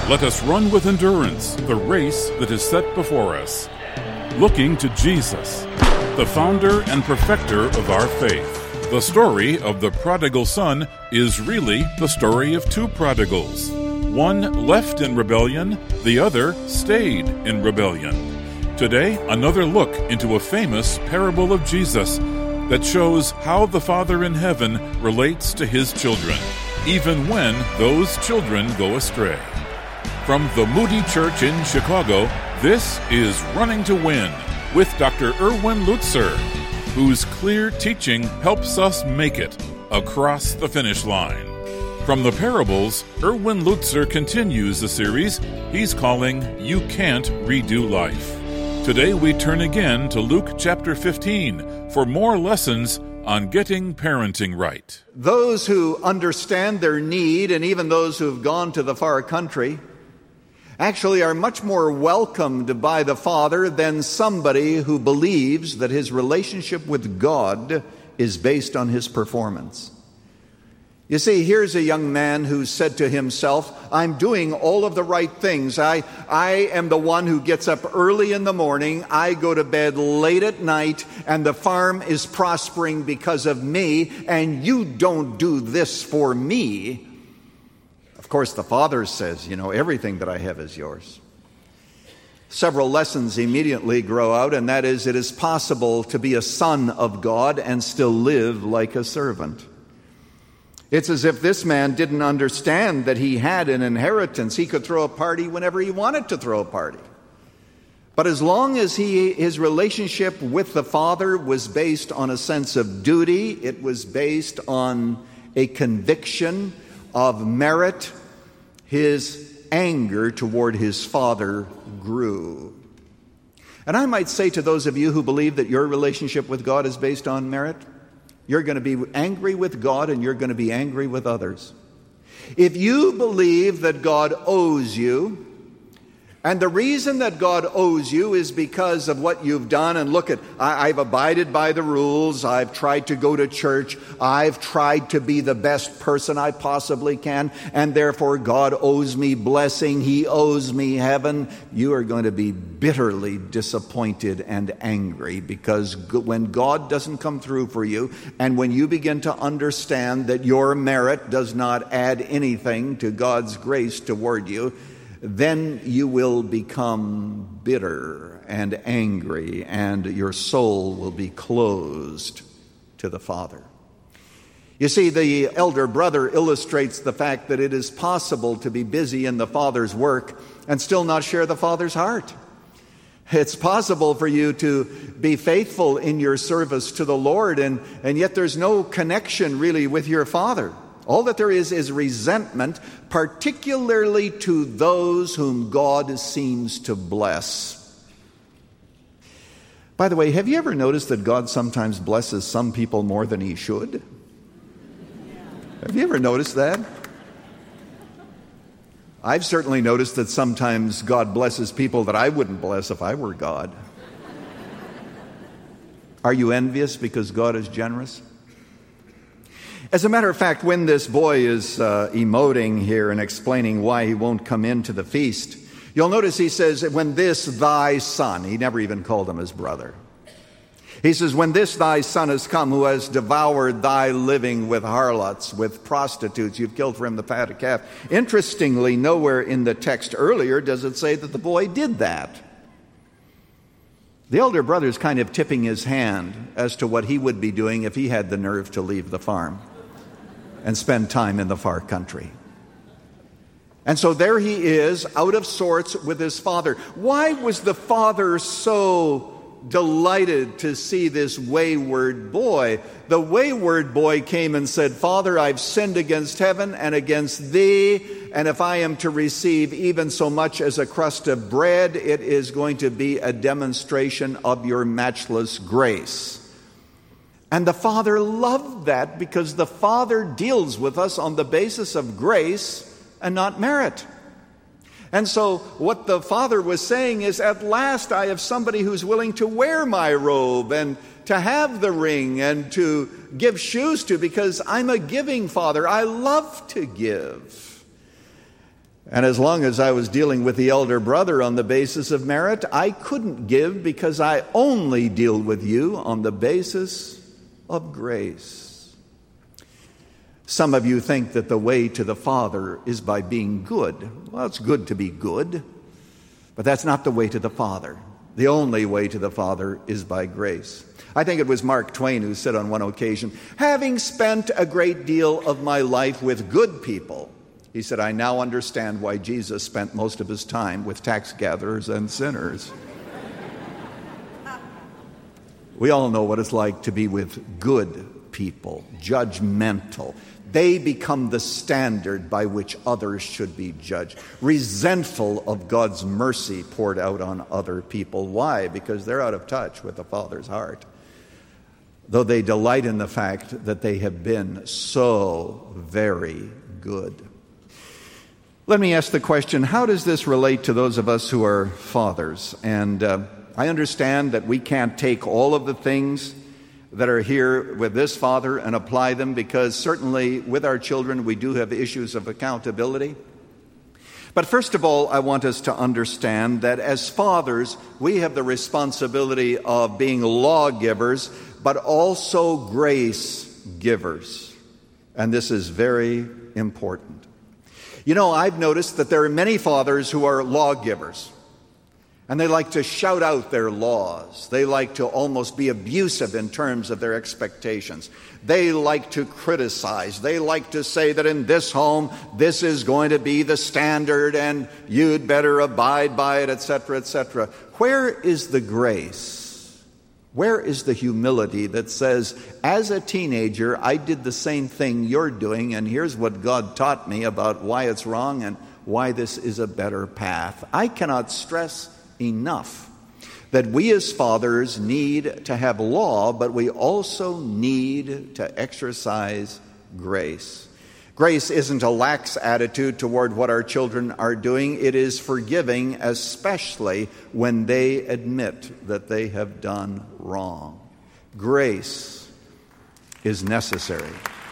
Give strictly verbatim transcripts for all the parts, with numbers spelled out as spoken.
Let us run with endurance the race that is set before us, looking to Jesus, the founder and perfecter of our faith. The story of the prodigal son is really the story of two prodigals. One left in rebellion, the other stayed in rebellion. Today, another look into a famous parable of Jesus that shows how the Father in heaven relates to his children, even when those children go astray. From the Moody Church in Chicago, this is Running to Win with Doctor Erwin Lutzer, whose clear teaching helps us make it across the finish line. From the parables, Erwin Lutzer continues the series he's calling You Can't Redo Life. Today we turn again to Luke chapter fifteen for more lessons on getting parenting right. Those who understand their need, and even those who have gone to the far country, actually are much more welcomed by the Father than somebody who believes that his relationship with God is based on his performance. You see, here's a young man who said to himself, I'm doing all of the right things. I, I am the one who gets up early in the morning. I go to bed late at night, and the farm is prospering because of me, and you don't do this for me. Of course, the Father says, you know, everything that I have is yours. Several lessons immediately grow out, and that is, it is possible to be a son of God and still live like a servant. It's as if this man didn't understand that he had an inheritance. He could throw a party whenever he wanted to throw a party. But as long as he, his relationship with the Father was based on a sense of duty, it was based on a conviction of merit, his anger toward his Father grew. And I might say to those of you who believe that your relationship with God is based on merit, you're going to be angry with God and you're going to be angry with others. If you believe that God owes you, and the reason that God owes you is because of what you've done, and look at, I, I've abided by the rules, I've tried to go to church, I've tried to be the best person I possibly can, and therefore God owes me blessing, He owes me heaven, you are going to be bitterly disappointed and angry, because when God doesn't come through for you, and when you begin to understand that your merit does not add anything to God's grace toward you, then you will become bitter and angry, and your soul will be closed to the Father. You see, the elder brother illustrates the fact that it is possible to be busy in the Father's work and still not share the Father's heart. It's possible for you to be faithful in your service to the Lord, and, and yet there's no connection really with your Father. All that there is is resentment, particularly to those whom God seems to bless. By the way, have you ever noticed that God sometimes blesses some people more than He should? Have you ever noticed that? I've certainly noticed that sometimes God blesses people that I wouldn't bless if I were God. Are you envious because God is generous? As a matter of fact, when this boy is uh, emoting here and explaining why he won't come into the feast, you'll notice he says, when this thy son, he never even called him his brother. He says, when this thy son has come, who has devoured thy living with harlots, with prostitutes, you've killed for him the fatted calf. Interestingly, nowhere in the text earlier does it say that the boy did that. The elder brother is kind of tipping his hand as to what he would be doing if he had the nerve to leave the farm and spend time in the far country. And so there he is, out of sorts with his father. Why was the father so delighted to see this wayward boy? The wayward boy came and said, Father, I've sinned against heaven and against thee, and if I am to receive even so much as a crust of bread, it is going to be a demonstration of your matchless grace. And the Father loved that, because the Father deals with us on the basis of grace and not merit. And so what the Father was saying is, at last I have somebody who's willing to wear my robe and to have the ring and to give shoes to, because I'm a giving Father. I love to give. And as long as I was dealing with the elder brother on the basis of merit, I couldn't give because I only deal with you on the basis of grace. Some of you think that the way to the Father is by being good. Well, it's good to be good, but that's not the way to the Father. The only way to the Father is by grace. I think it was Mark Twain who said on one occasion, having spent a great deal of my life with good people, he said, I now understand why Jesus spent most of his time with tax gatherers and sinners. We all know what it's like to be with good people, judgmental. They become the standard by which others should be judged. Resentful of God's mercy poured out on other people. Why? Because they're out of touch with the Father's heart. Though they delight in the fact that they have been so very good. Let me ask the question, how does this relate to those of us who are fathers? And uh, I understand that we can't take all of the things that are here with this father and apply them, because certainly with our children we do have issues of accountability. But first of all, I want us to understand that as fathers, we have the responsibility of being lawgivers, but also grace givers. And this is very important. You know, I've noticed that there are many fathers who are lawgivers, and they like to shout out their laws. They like to almost be abusive in terms of their expectations. They like to criticize. They like to say that in this home, this is going to be the standard, and you'd better abide by it, et cetera, et cetera. Where is the grace? Where is the humility that says, as a teenager, I did the same thing you're doing, and here's what God taught me about why it's wrong and why this is a better path? I cannot stress enough that we as fathers need to have law, but we also need to exercise grace. Grace isn't a lax attitude toward what our children are doing. It is forgiving, especially when they admit that they have done wrong. Grace is necessary.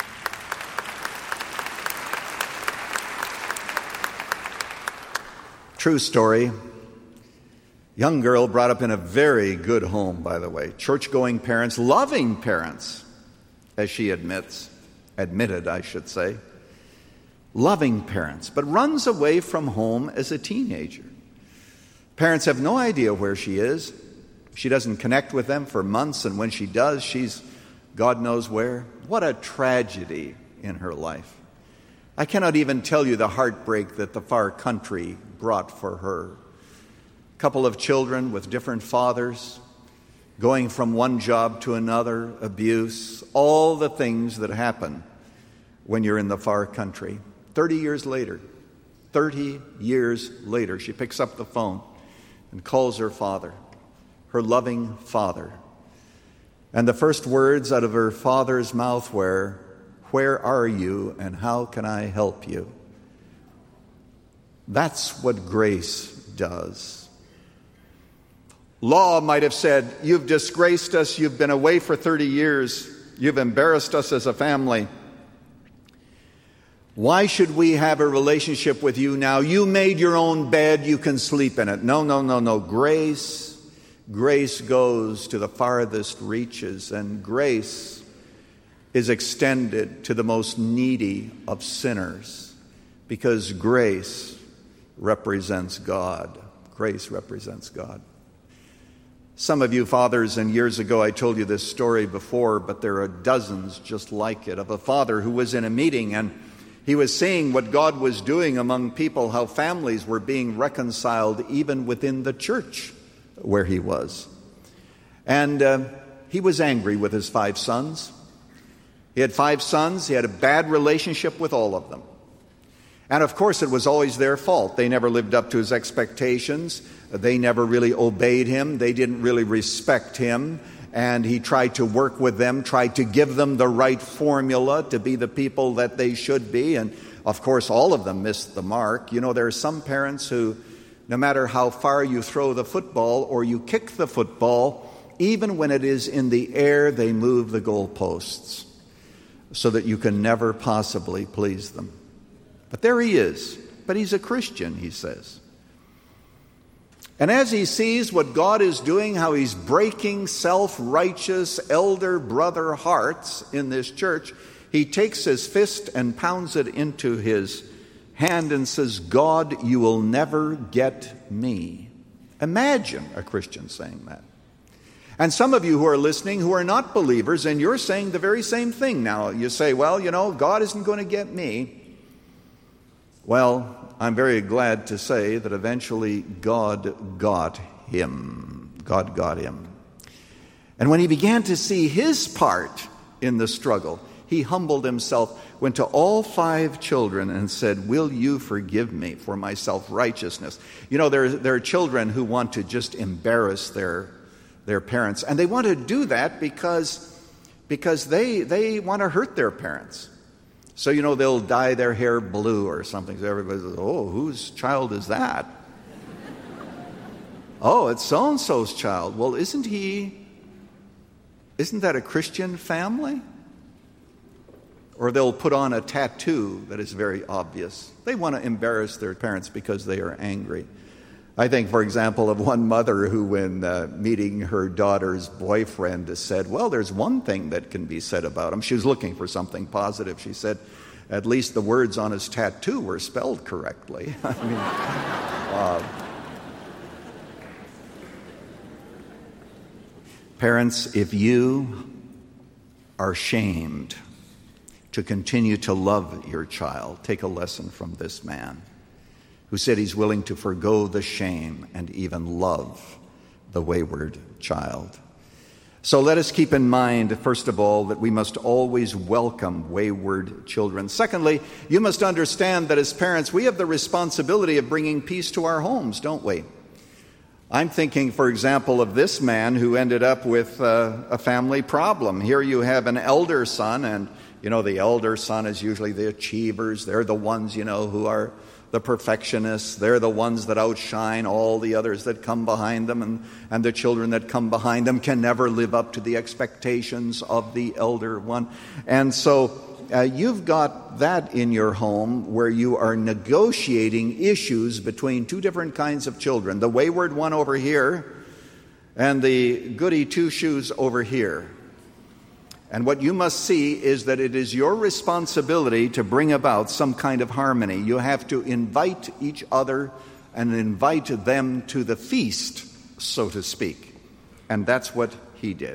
True story. Young girl brought up in a very good home, by the way. Church-going parents, loving parents, as she admits, admitted, I should say. Loving parents, but runs away from home as a teenager. Parents have no idea where she is. She doesn't connect with them for months, and when she does, she's God knows where. What a tragedy in her life. I cannot even tell you the heartbreak that the far country brought for her. A couple of children with different fathers, going from one job to another, abuse, all the things that happen when you're in the far country. Thirty years later, thirty years later, she picks up the phone and calls her father, her loving father. And the first words out of her father's mouth were, "Where are you and how can I help you?" That's what grace does. Law might have said, "You've disgraced us, you've been away for thirty years, you've embarrassed us as a family. Why should we have a relationship with you now? You made your own bed, you can sleep in it." No, no, no, no. Grace, grace goes to the farthest reaches, and grace is extended to the most needy of sinners, because grace represents God. Grace represents God. Some of you fathers, and years ago I told you this story before, but there are dozens just like it, of a father who was in a meeting and he was seeing what God was doing among people, how families were being reconciled even within the church where he was. And uh, he was angry with his five sons. He had five sons. He had a bad relationship with all of them. And of course, it was always their fault. They never lived up to his expectations. They never really obeyed him. They didn't really respect him. And he tried to work with them, tried to give them the right formula to be the people that they should be. And of course, all of them missed the mark. You know, there are some parents who, no matter how far you throw the football or you kick the football, even when it is in the air, they move the goalposts so that you can never possibly please them. But there he is, but he's a Christian, he says. And as he sees what God is doing, how he's breaking self-righteous elder brother hearts in this church, he takes his fist and pounds it into his hand and says, God, you will never get me. Imagine a Christian saying that. And some of you who are listening who are not believers, and you're saying the very same thing now. You say, well, you know, God isn't going to get me. Well, I'm very glad to say that eventually God got him. God got him. And when he began to see his part in the struggle, he humbled himself, went to all five children and said, will you forgive me for my self-righteousness? You know, there, there are children who want to just embarrass their, their parents. And they want to do that because, because they, they want to hurt their parents. So, you know, they'll dye their hair blue or something. So everybody says, oh, whose child is that? Oh, it's so-and-so's child. Well, isn't he, isn't that a Christian family? Or they'll put on a tattoo that is very obvious. They want to embarrass their parents because they are angry. I think, for example, of one mother who, when uh, meeting her daughter's boyfriend, said, well, there's one thing that can be said about him. She was looking for something positive. She said, at least the words on his tattoo were spelled correctly. I mean, uh, parents, if you are shamed to continue to love your child, take a lesson from this man who said he's willing to forgo the shame and even love the wayward child. So let us keep in mind, first of all, that we must always welcome wayward children. Secondly, you must understand that as parents, we have the responsibility of bringing peace to our homes, don't we? I'm thinking, for example, of this man who ended up with uh, a family problem. Here you have an elder son, and, you know, the elder son is usually the achievers. They're the ones, you know, who are the perfectionists. They're the ones that outshine all the others that come behind them, and, and the children that come behind them can never live up to the expectations of the elder one. And so uh, you've got that in your home where you are negotiating issues between two different kinds of children, the wayward one over here and the goody two-shoes over here. And what you must see is that it is your responsibility to bring about some kind of harmony. You have to invite each other and invite them to the feast, so to speak. And that's what he did.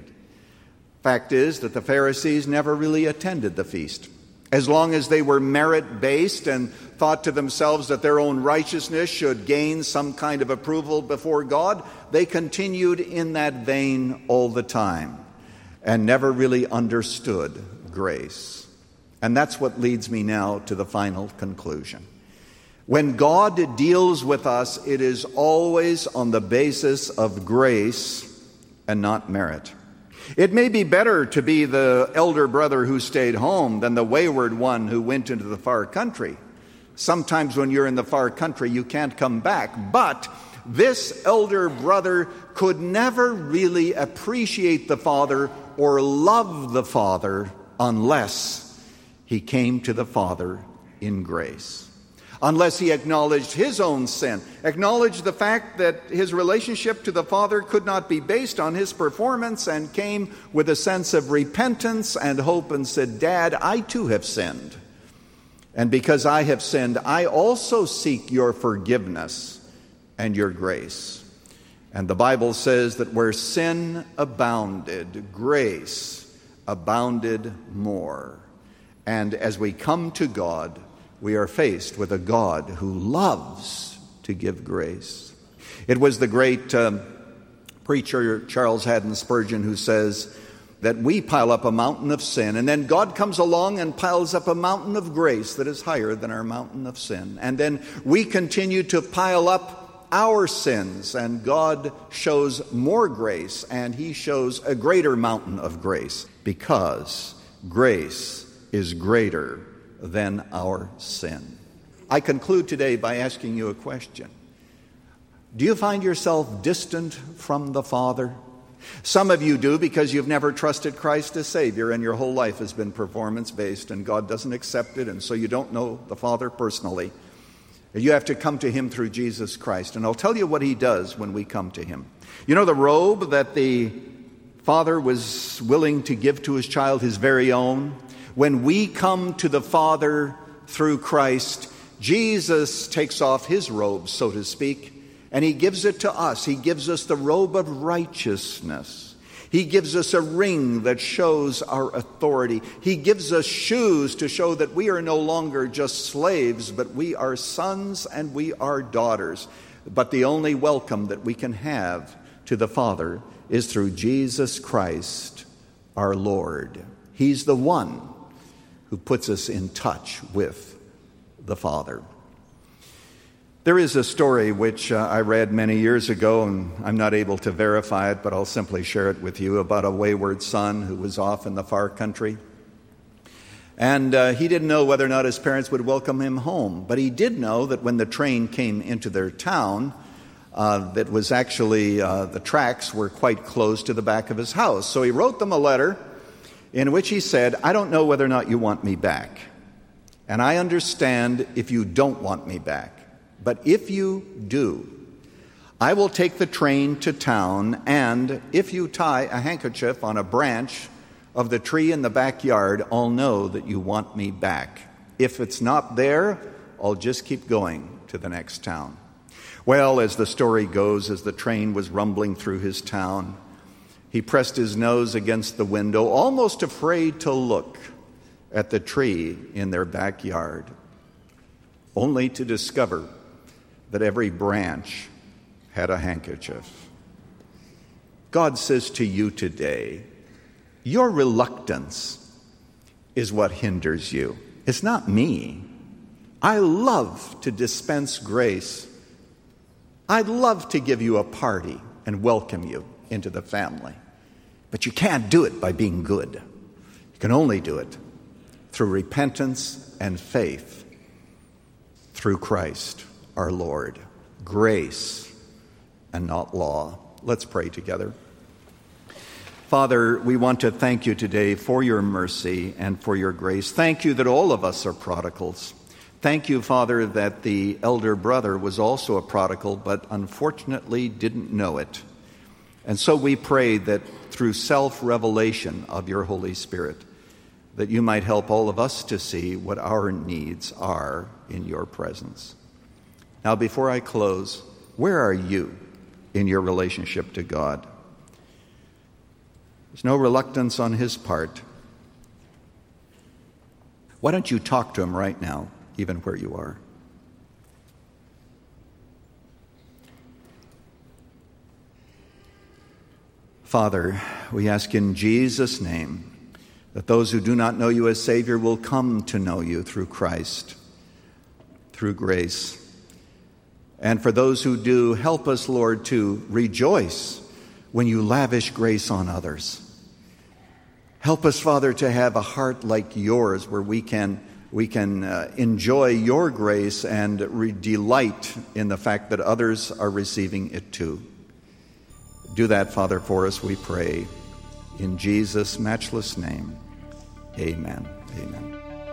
Fact is that the Pharisees never really attended the feast. As long as they were merit-based and thought to themselves that their own righteousness should gain some kind of approval before God, they continued in that vein all the time and never really understood grace. And that's what leads me now to the final conclusion. When God deals with us, it is always on the basis of grace and not merit. It may be better to be the elder brother who stayed home than the wayward one who went into the far country. Sometimes when you're in the far country, you can't come back. But this elder brother could never really appreciate the Father or love the Father unless he came to the Father in grace. Unless he acknowledged his own sin, acknowledged the fact that his relationship to the Father could not be based on his performance, and came with a sense of repentance and hope and said, Dad, I too have sinned. And because I have sinned, I also seek your forgiveness and your grace. And the Bible says that where sin abounded, grace abounded more. And as we come to God, we are faced with a God who loves to give grace. It was the great um, preacher Charles Haddon Spurgeon who says that we pile up a mountain of sin, and then God comes along and piles up a mountain of grace that is higher than our mountain of sin. And then we continue to pile up our sins, and God shows more grace, and he shows a greater mountain of grace, because grace is greater than our sin. I conclude today by asking you a question. Do you find yourself distant from the Father? Some of you do because you've never trusted Christ as Savior, and your whole life has been performance-based, and God doesn't accept it, and so you don't know the Father personally. You have to come to him through Jesus Christ. And I'll tell you what he does when we come to him. You know the robe that the Father was willing to give to his child, his very own? When we come to the Father through Christ, Jesus takes off his robe, so to speak, and he gives it to us. He gives us the robe of righteousness. He gives us a ring that shows our authority. He gives us shoes to show that we are no longer just slaves, but we are sons and we are daughters. But the only welcome that we can have to the Father is through Jesus Christ, our Lord. He's the one who puts us in touch with the Father. There is a story which uh, I read many years ago, and I'm not able to verify it, but I'll simply share it with you, about a wayward son who was off in the far country. And uh, he didn't know whether or not his parents would welcome him home, but he did know that when the train came into their town, uh, that was actually, uh, the tracks were quite close to the back of his house. So he wrote them a letter in which he said, "I don't know whether or not you want me back, and I understand if you don't want me back. But if you do, I will take the train to town, and if you tie a handkerchief on a branch of the tree in the backyard, I'll know that you want me back. If it's not there, I'll just keep going to the next town." Well, as the story goes, as the train was rumbling through his town, he pressed his nose against the window, almost afraid to look at the tree in their backyard, only to discover that every branch had a handkerchief. God says to you today, your reluctance is what hinders you. It's not me. I love to dispense grace. I'd love to give you a party and welcome you into the family. But you can't do it by being good. You can only do it through repentance and faith through Christ our Lord. Grace and not law. Let's pray together. Father, we want to thank you today for your mercy and for your grace. Thank you that all of us are prodigals. Thank you, Father, that the elder brother was also a prodigal, but unfortunately didn't know it. And so we pray that through self-revelation of your Holy Spirit, that you might help all of us to see what our needs are in your presence. Now, before I close, where are you in your relationship to God? There's no reluctance on his part. Why don't you talk to him right now, even where you are? Father, we ask in Jesus' name that those who do not know you as Savior will come to know you through Christ, through grace. And for those who do, help us, Lord, to rejoice when you lavish grace on others. Help us, Father, to have a heart like yours where we can we can uh, enjoy your grace and re- delight in the fact that others are receiving it too. Do that, Father, for us, we pray. In Jesus' matchless name, amen. Amen.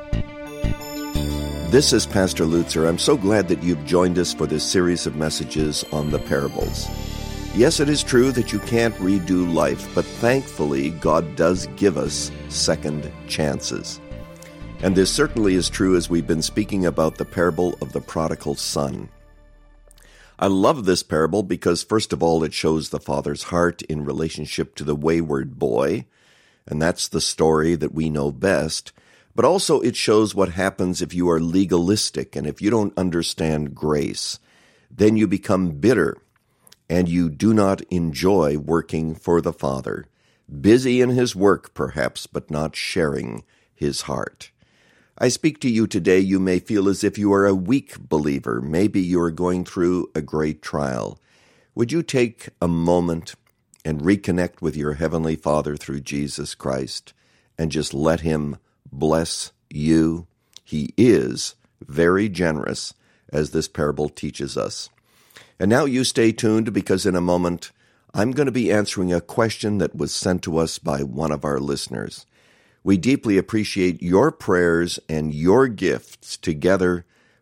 This is Pastor Lutzer. I'm so glad that you've joined us for this series of messages on the parables. Yes, it is true that you can't redo life, but thankfully God does give us second chances. And this certainly is true as we've been speaking about the parable of the prodigal son. I love this parable because, first of all, it shows the father's heart in relationship to the wayward boy, and that's the story that we know best. But also it shows what happens if you are legalistic and if you don't understand grace. Then you become bitter and you do not enjoy working for the Father. Busy in his work, perhaps, but not sharing his heart. I speak to you today, you may feel as if you are a weak believer. Maybe you are going through a great trial. Would you take a moment and reconnect with your Heavenly Father through Jesus Christ and just let him bless you? He is very generous, as this parable teaches us. And now you stay tuned, because in a moment I'm going to be answering a question that was sent to us by one of our listeners. We deeply appreciate your prayers and your gifts. Together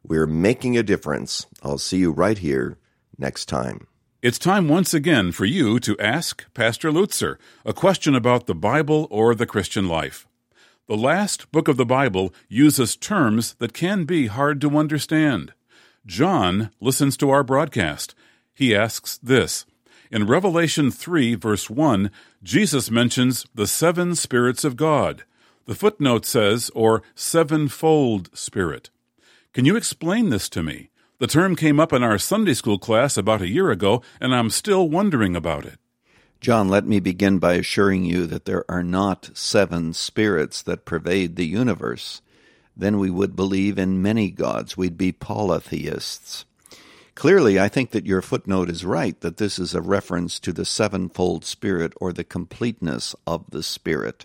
We're making a difference. I'll see you right here next time. It's time once again for you to ask Pastor Lutzer a question about the Bible or the Christian life. The last book of the Bible uses terms that can be hard to understand. John listens to our broadcast. He asks this. In Revelation three, verse one, Jesus mentions the seven spirits of God. The footnote says, or sevenfold spirit. Can you explain this to me? The term came up in our Sunday school class about a year ago, and I'm still wondering about it. John, let me begin by assuring you that there are not seven spirits that pervade the universe. Then we would believe in many gods. We'd be polytheists. Clearly, I think that your footnote is right, that this is a reference to the sevenfold Spirit or the completeness of the Spirit.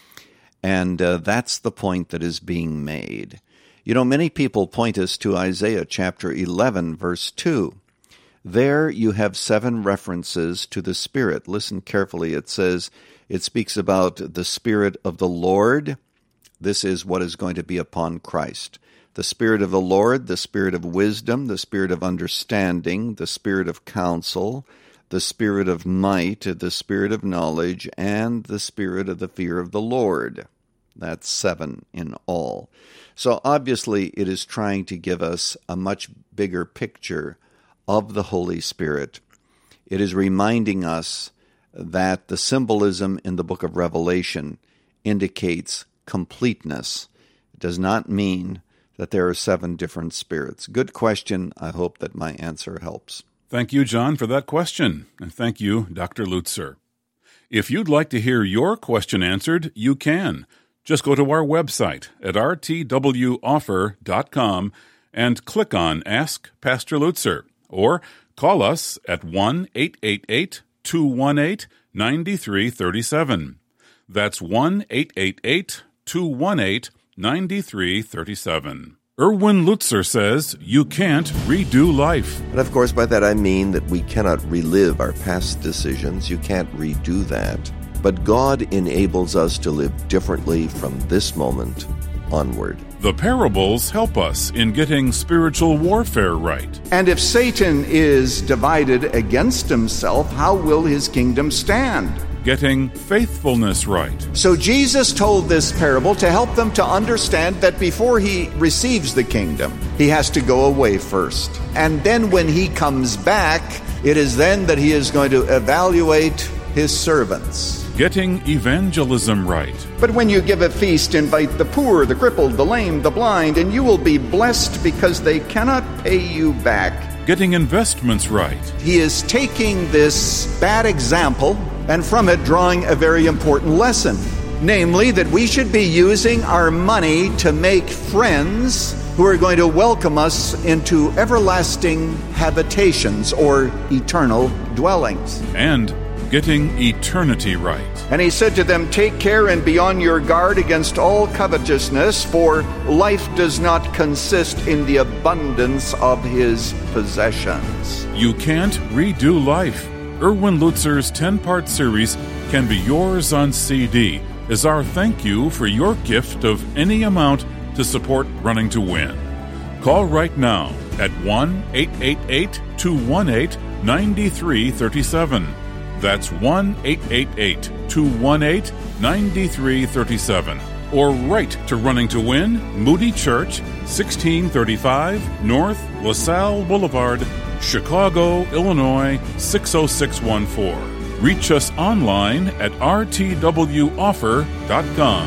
And uh, that's the point that is being made. You know, many people point us to Isaiah chapter eleven, verse two. There you have seven references to the Spirit. Listen carefully. It says, it speaks about the Spirit of the Lord. This is what is going to be upon Christ. The Spirit of the Lord, the Spirit of wisdom, the Spirit of understanding, the Spirit of counsel, the Spirit of might, the Spirit of knowledge, and the Spirit of the fear of the Lord. That's seven in all. So obviously it is trying to give us a much bigger picture of the Holy Spirit. It is reminding us that the symbolism in the book of Revelation indicates completeness. It does not mean that there are seven different spirits. Good question. I hope that my answer helps. Thank you, John, for that question. And thank you, Doctor Lutzer. If you'd like to hear your question answered, you can. Just go to our website at r t w offer dot com and click on Ask Pastor Lutzer, or call us at one eight eight eight, two one eight, nine three three seven. That's one eight eight eight, two one eight, nine three three seven. Erwin Lutzer says you can't redo life. And of course, by that I mean that we cannot relive our past decisions. You can't redo that. But God enables us to live differently from this moment onward. The parables help us in getting spiritual warfare right. And if Satan is divided against himself, how will his kingdom stand? Getting faithfulness right. So Jesus told this parable to help them to understand that before he receives the kingdom, he has to go away first. And then when he comes back, it is then that he is going to evaluate his servants. Getting evangelism right. But when you give a feast, invite the poor, the crippled, the lame, the blind, and you will be blessed because they cannot pay you back. Getting investments right. He is taking this bad example and from it drawing a very important lesson, namely that we should be using our money to make friends who are going to welcome us into everlasting habitations or eternal dwellings. And getting eternity right. And he said to them, take care and be on your guard against all covetousness, for life does not consist in the abundance of his possessions. You can't redo life. Erwin Lutzer's ten-part series can be yours on C D as our thank you for your gift of any amount to support Running to Win. Call right now at one eight eight eight, two one eight, nine three three seven. That's one eight eight eight, two one eight, nine three three seven. Or write to Running to Win, Moody Church, sixteen thirty-five North LaSalle Boulevard, Chicago, Illinois, six oh six one four. Reach us online at r t w offer dot com.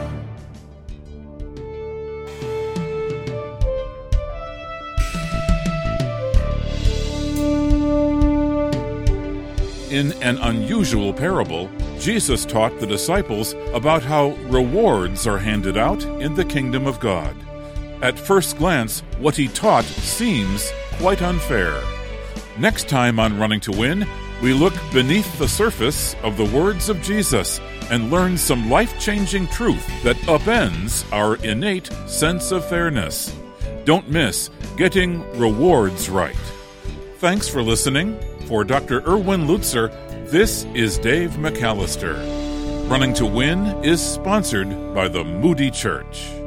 In an unusual parable, Jesus taught the disciples about how rewards are handed out in the kingdom of God. At first glance, what he taught seems quite unfair. Next time on Running to Win, we look beneath the surface of the words of Jesus and learn some life-changing truth that upends our innate sense of fairness. Don't miss Getting Rewards Right. Thanks for listening. For Doctor Erwin Lutzer, this is Dave McAllister. Running to Win is sponsored by the Moody Church.